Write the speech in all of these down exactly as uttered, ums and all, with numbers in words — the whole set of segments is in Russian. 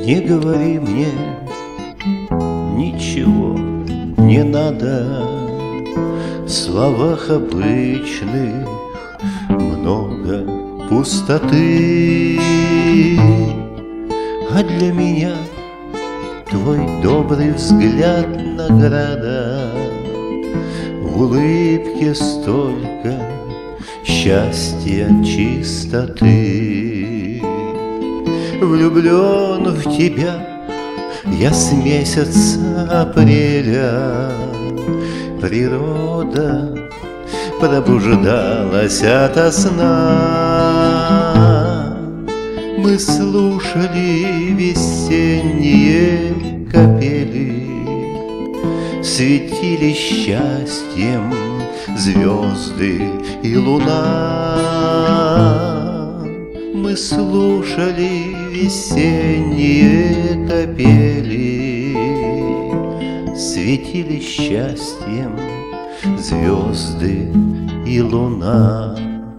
Не говори мне, ничего не надо. В словах обычных много пустоты, а для меня твой добрый взгляд награда. В улыбке столько счастья, чистоты. Влюблен в тебя я с месяца апреля. Природа пробуждалась ото сна. Мы слушали весенние капели, светили счастьем звезды и луна. Мы слушали весенние капели, светили счастьем звезды и луна.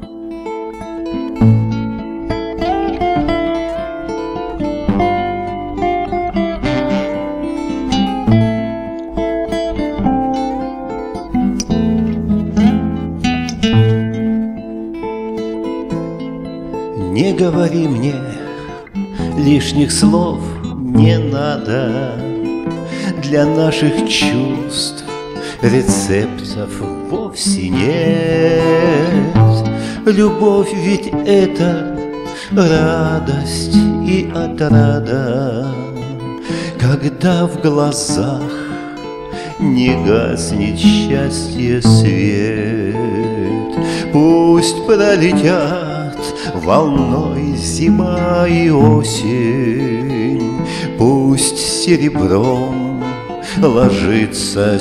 Не говори мне лишних слов, не надо. Для наших чувств рецептов вовсе нет. Любовь ведь это радость и отрада, когда в глазах не гаснет счастье свет. Пусть пролетят волной зима и осень, пусть серебром ложится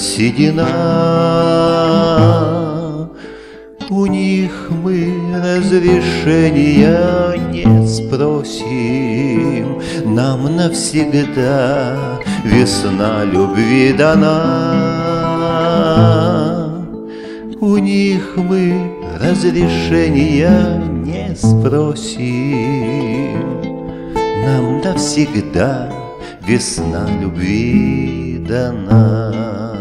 седина. У них мы разрешения не спросим, нам навсегда весна любви дана. У них мы разрешения не спросим, нам навсегда весна любви дана.